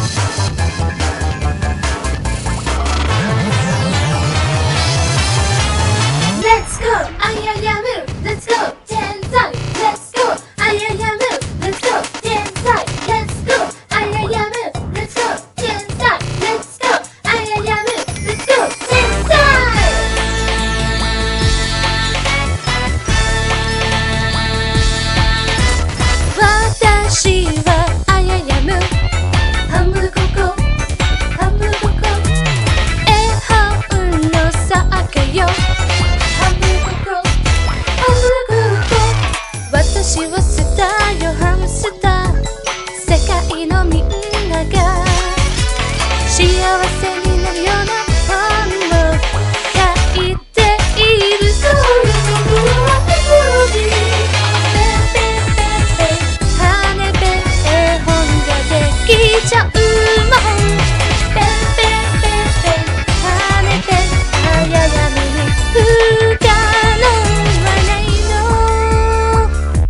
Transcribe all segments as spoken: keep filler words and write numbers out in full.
Let's go! I am Yamu! Let's go! Tensai! Let's go! I am Yamu! Let's go! Tensai! Let's go! I am Yamu! Let's go! Tensai! Let's go! I am Yamu! Let's go! Tensai! 私はあややむ半分ここ半分ここ絵本の酒よ私はスターよハムスター世界のみんなが幸せになるような本を書いているそれのブローディーペンペンペンペン羽根ペン絵本ができちゃうもんペンペンペンペン羽根ペンあややみに不可能はないの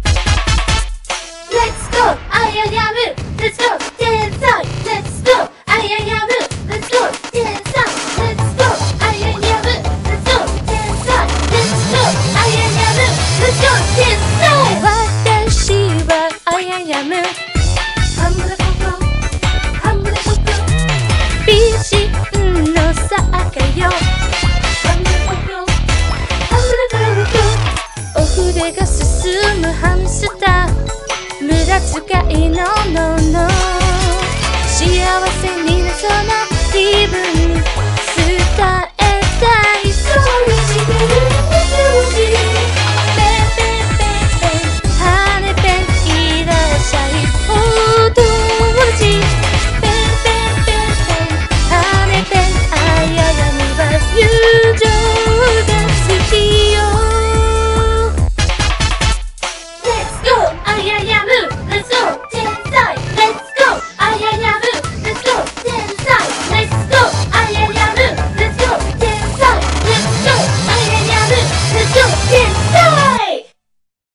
Let's go! I am Yamu! Let's go! Tensai! Let's go! I am Yamu! Let's go! Tensai! Let's go! I am Yamu! Let's go! Tensai! Let's go! I am Yamu! Let's go! Tensai! 私はあややむ半分ここ半分ここ美人の酒よ半分ここ半分ここお筆が進むハムスター無駄遣いののの幸せになそうな気分